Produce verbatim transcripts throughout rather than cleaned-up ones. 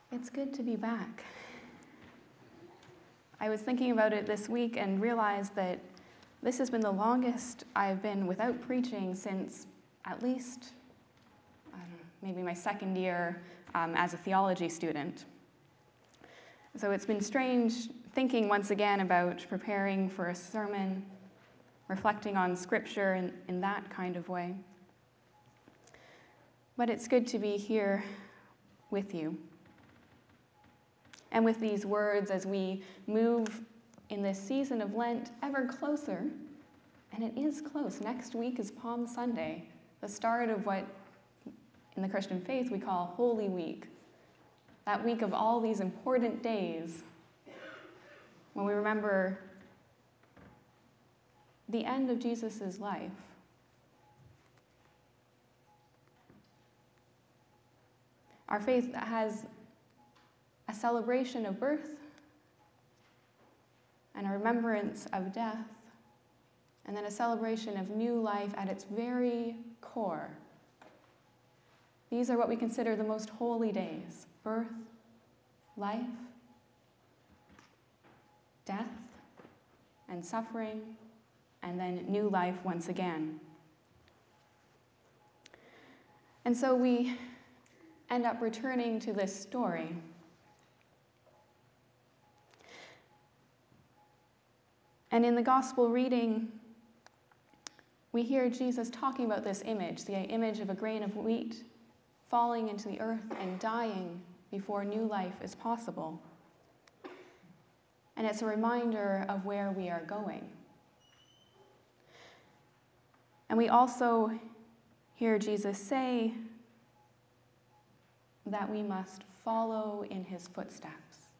It's good to be back. I was thinking about it this week and realized that this has been the longest I've been without preaching since at least I don't know, maybe my second year um, as a theology student. So it's been strange thinking once again about preparing for a sermon, reflecting on scripture in, in that kind of way. But it's good to be here with you. And with these words, as we move in this season of Lent ever closer, and it is close. Next week is Palm Sunday, the start of what in the Christian faith we call Holy Week. That week of all these important days when we remember the end of Jesus' life. Our faith has a celebration of birth and a remembrance of death, and then a celebration of new life at its very core. These are what we consider the most holy days: birth, life, death, and suffering, and then new life once again. And so we end up returning to this story. And in the gospel reading, we hear Jesus talking about this image, the image of a grain of wheat falling into the earth and dying before new life is possible. And it's a reminder of where we are going. And we also hear Jesus say that we must follow in his footsteps.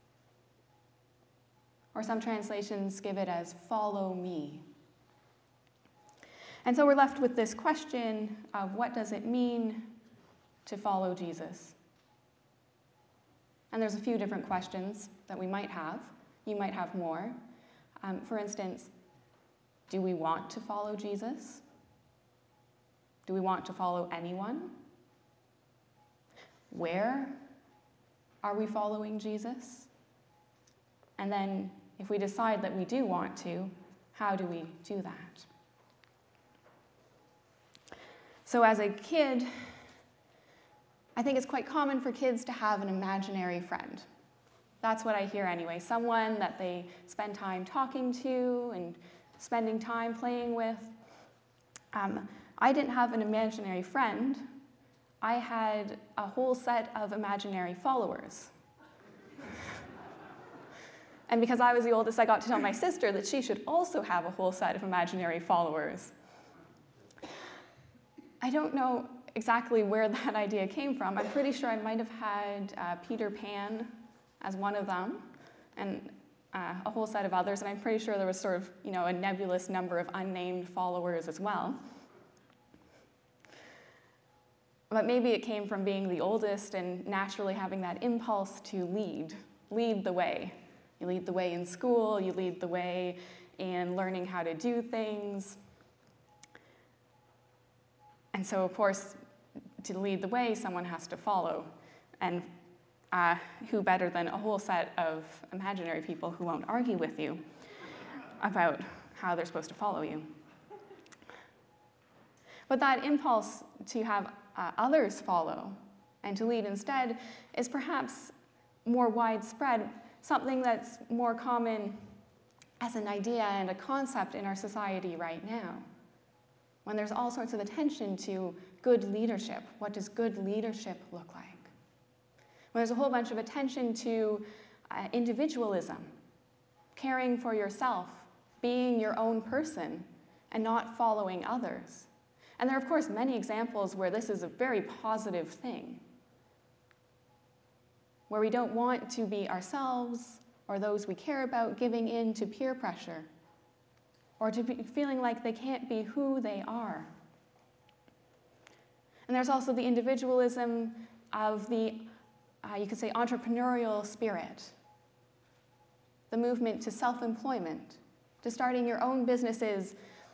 Or some translations give it as follow me. And so we're left with this question of what does it mean to follow Jesus? And there's a few different questions that we might have. You might have more. Um, for instance, do we want to follow Jesus? Do we want to follow anyone? Where are we following Jesus? And then if we decide that we do want to, how do we do that? So as a kid, I think it's quite common for kids to have an imaginary friend. That's what I hear anyway. Someone that they spend time talking to and spending time playing with. Um, I didn't have an imaginary friend. I had a whole set of imaginary followers. And because I was the oldest, I got to tell my sister that she should also have a whole set of imaginary followers. I don't know exactly where that idea came from. I'm pretty sure I might have had uh, Peter Pan as one of them, and uh, a whole set of others, and I'm pretty sure there was sort of, you know, a nebulous number of unnamed followers as well. But maybe it came from being the oldest and naturally having that impulse to lead, lead the way. You lead the way in school, you lead the way in learning how to do things. And so, of course, to lead the way, someone has to follow. And uh, who better than a whole set of imaginary people who won't argue with you about how they're supposed to follow you. But that impulse to have uh, others follow and to lead instead is perhaps more widespread, something that's more common as an idea and a concept in our society right now, when there's all sorts of attention to good leadership. What does good leadership look like? When there's a whole bunch of attention to uh, individualism, caring for yourself, being your own person, and not following others. And there are, of course, many examples where this is a very positive thing, where we don't want to be ourselves or those we care about giving in to peer pressure, or to be feeling like they can't be who they are. And there's also the individualism of the, uh, you could say, entrepreneurial spirit, the movement to self-employment, to starting your own businesses,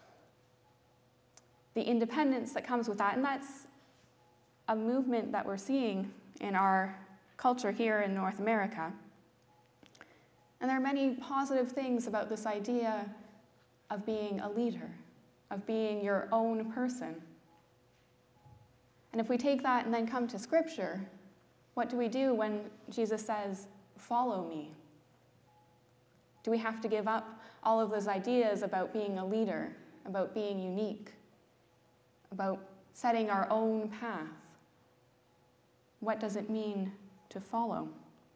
the independence that comes with that. And that's a movement that we're seeing in our culture here in North America. And there are many positive things about this idea of being a leader, of being your own person. And if we take that and then come to Scripture, what do we do when Jesus says, "Follow me"? Do we have to give up all of those ideas about being a leader, about being unique, about setting our own path? What does it mean to follow?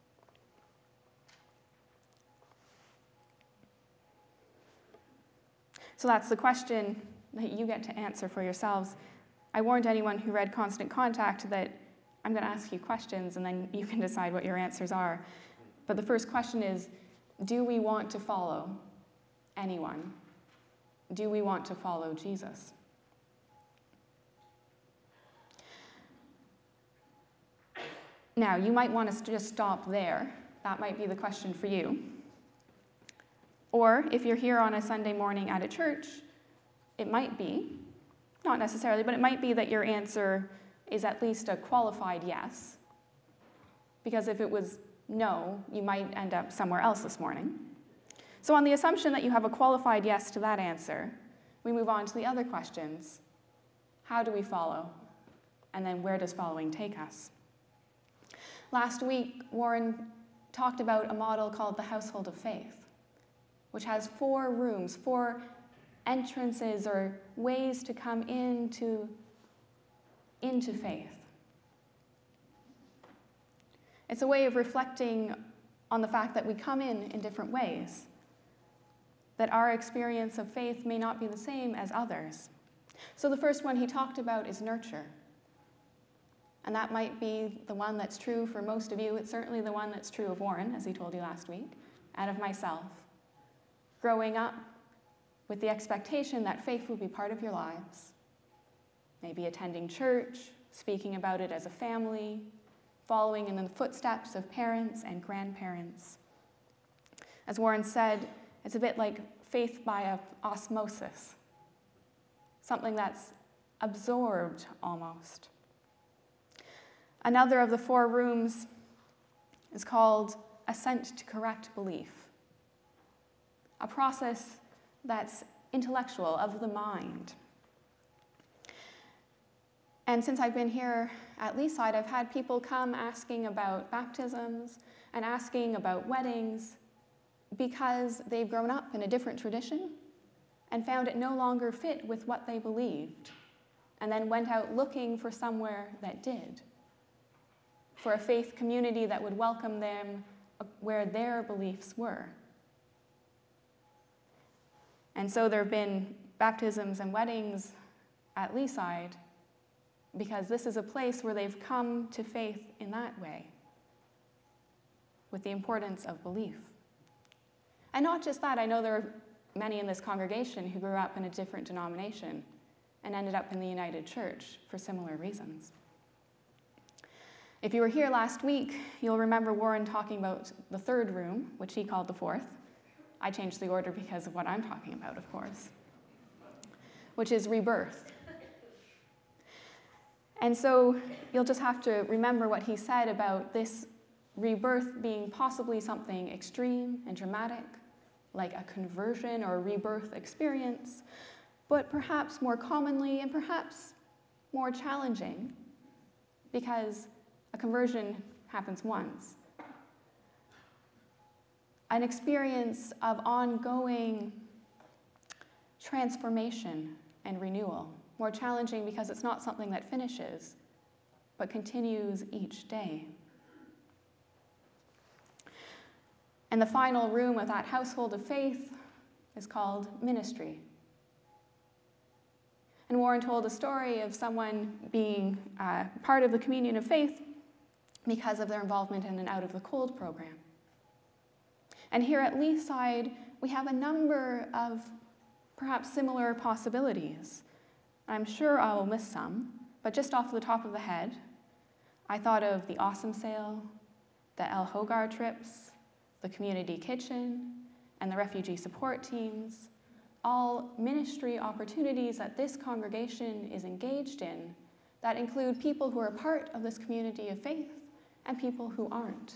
So that's the question that you get to answer for yourselves. I warned anyone who read Constant Contact that I'm going to ask you questions and then you can decide what your answers are. But the first question is, do we want to follow anyone? Do we want to follow Jesus? Now, you might want to just stop there. That might be the question for you. Or if you're here on a Sunday morning at a church, it might be, not necessarily, but it might be that your answer is at least a qualified yes. Because if it was no, you might end up somewhere else this morning. So on the assumption that you have a qualified yes to that answer, we move on to the other questions. How do we follow? And then where does following take us? Last week, Warren talked about a model called the Household of Faith, which has four rooms, four entrances or ways to come into, into faith. It's a way of reflecting on the fact that we come in in different ways, that our experience of faith may not be the same as others. So the first one he talked about is nurture. And that might be the one that's true for most of you. It's certainly the one that's true of Warren, as he told you last week, and of myself. Growing up with the expectation that faith would be part of your lives. Maybe attending church, speaking about it as a family, following in the footsteps of parents and grandparents. As Warren said, it's a bit like faith by osmosis, something that's absorbed almost. Another of the four rooms is called assent to correct belief, a process that's intellectual, of the mind. And since I've been here at Leaside, I've had people come asking about baptisms and asking about weddings because they've grown up in a different tradition and found it no longer fit with what they believed, and then went out looking for somewhere that did, for a faith community that would welcome them where their beliefs were. And so there have been baptisms and weddings at Leaside because this is a place where they've come to faith in that way, with the importance of belief. And not just that, I know there are many in this congregation who grew up in a different denomination and ended up in the United Church for similar reasons. If you were here last week, you'll remember Warren talking about the third room, which he called the fourth. I changed the order because of what I'm talking about, of course, which is rebirth. And so you'll just have to remember what he said about this rebirth being possibly something extreme and dramatic, like a conversion or a rebirth experience, but perhaps more commonly and perhaps more challenging, because a conversion happens once. An experience of ongoing transformation and renewal. More challenging because it's not something that finishes, but continues each day. And the final room of that household of faith is called ministry. And Warren told a story of someone being uh, part of the communion of faith because of their involvement in an Out of the Cold program. And here at Leaside, we have a number of perhaps similar possibilities. I'm sure I will miss some, but just off the top of the head, I thought of the Awesome Sale, the El Hogar trips, the community kitchen, and the refugee support teams, all ministry opportunities that this congregation is engaged in that include people who are part of this community of faith and people who aren't.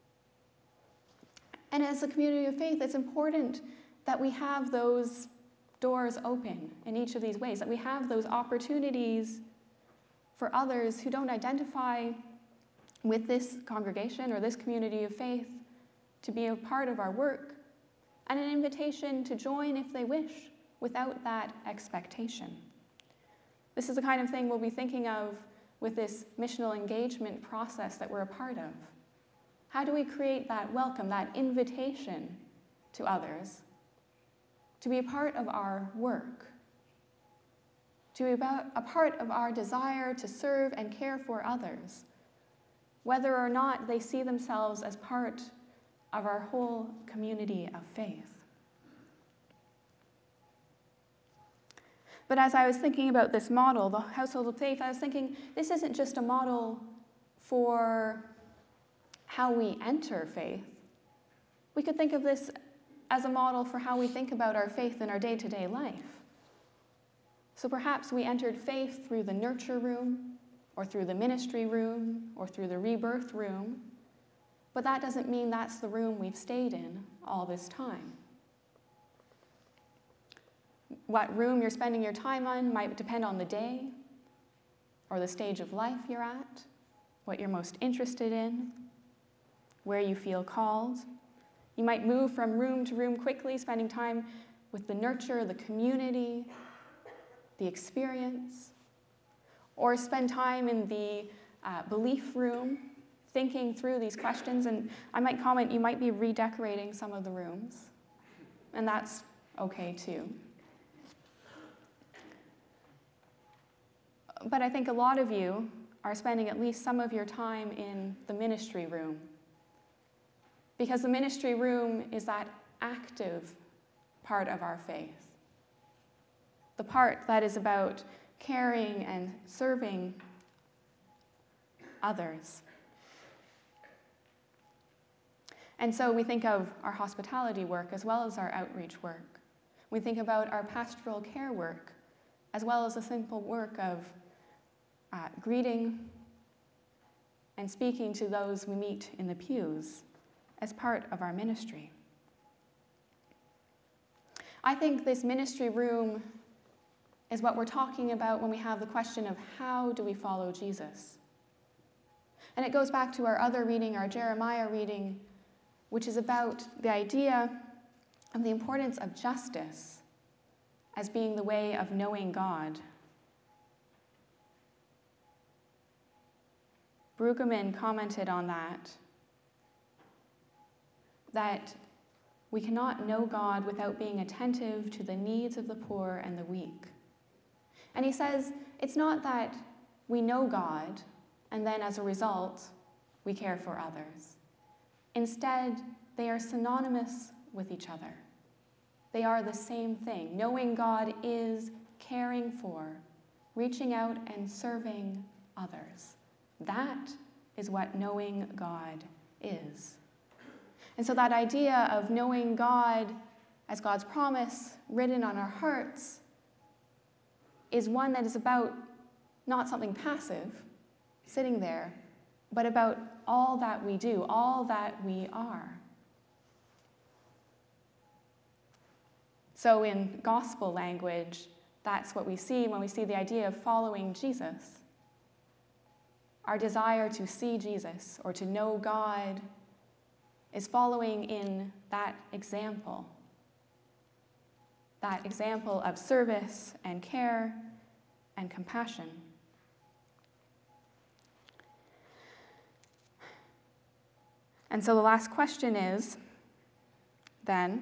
And as a community of faith, it's important that we have those doors open in each of these ways, that we have those opportunities for others who don't identify with this congregation or this community of faith to be a part of our work, and an invitation to join if they wish without that expectation. This is the kind of thing we'll be thinking of with this missional engagement process that we're a part of. How do we create that welcome, that invitation to others to be a part of our work, to be about a part of our desire to serve and care for others, whether or not they see themselves as part of our whole community of faith? But as I was thinking about this model, the household of faith, I was thinking this isn't just a model for how we enter faith. We could think of this as a model for how we think about our faith in our day-to-day life. So perhaps we entered faith through the nurture room, or through the ministry room, or through the rebirth room, but that doesn't mean that's the room we've stayed in all this time. What room you're spending your time on might depend on the day, or the stage of life you're at, what you're most interested in, where you feel called. You might move from room to room quickly, spending time with the nurture, the community, the experience, or spend time in the uh, belief room, thinking through these questions. And I might comment, you might be redecorating some of the rooms, and that's okay too. But I think a lot of you are spending at least some of your time in the ministry room, because the ministry room is that active part of our faith, the part that is about caring and serving others. And so we think of our hospitality work as well as our outreach work. We think about our pastoral care work as well as the simple work of uh, greeting and speaking to those we meet in the pews as part of our ministry. I think this ministry room is what we're talking about when we have the question of how do we follow Jesus? And it goes back to our other reading, our Jeremiah reading, which is about the idea of the importance of justice as being the way of knowing God. Brueggemann commented on that, that we cannot know God without being attentive to the needs of the poor and the weak. And he says, it's not that we know God and then as a result, we care for others. Instead, they are synonymous with each other. They are the same thing. Knowing God is caring for, reaching out and serving others. That is what knowing God is. And so that idea of knowing God as God's promise written on our hearts is one that is about not something passive, sitting there, but about all that we do, all that we are. So in gospel language, that's what we see when we see the idea of following Jesus. Our desire to see Jesus or to know God is following in that example. That example of service and care and compassion. And so the last question is, then,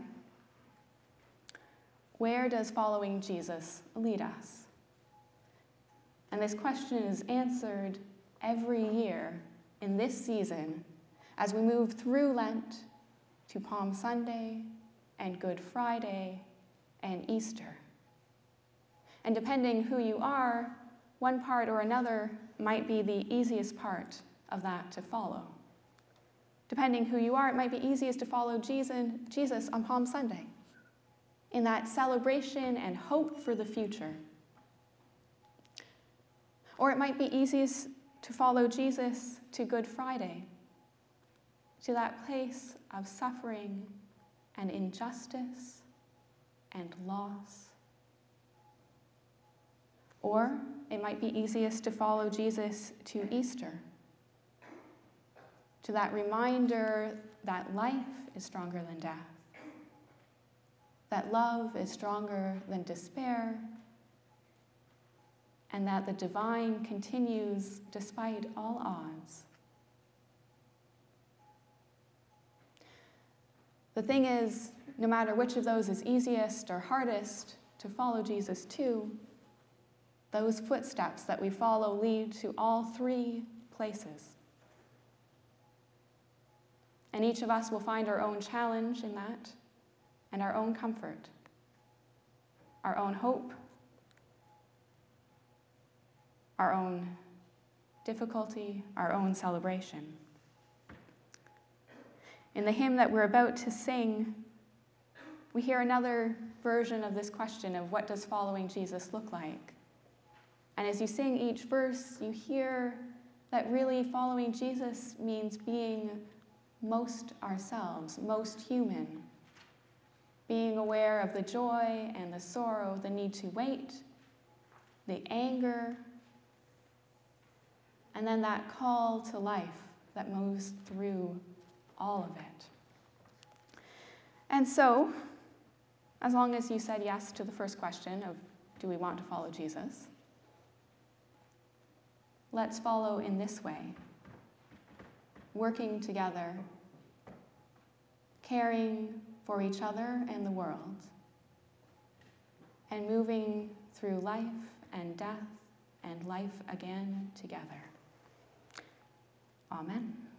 where does following Jesus lead us? And this question is answered every year in this season as we move through Lent to Palm Sunday and Good Friday and Easter. And depending who you are, one part or another might be the easiest part of that to follow. Depending who you are, it might be easiest to follow Jesus on Palm Sunday, in that celebration and hope for the future. Or it might be easiest to follow Jesus to Good Friday, to that place of suffering and injustice and loss. Or it might be easiest to follow Jesus to Easter, to that reminder that life is stronger than death, that love is stronger than despair, and that the divine continues despite all odds. The thing is, no matter which of those is easiest or hardest to follow Jesus to, those footsteps that we follow lead to all three places. And each of us will find our own challenge in that, and our own comfort, our own hope, our own difficulty, our own celebration. In the hymn that we're about to sing, we hear another version of this question of what does following Jesus look like? And as you sing each verse, you hear that really following Jesus means being most ourselves, most human, being aware of the joy and the sorrow, the need to wait, the anger, and then that call to life that moves through all of it. And so, as long as you said yes to the first question of, do we want to follow Jesus? Let's follow in this way, working together, caring for each other and the world, and moving through life and death and life again together. Amen.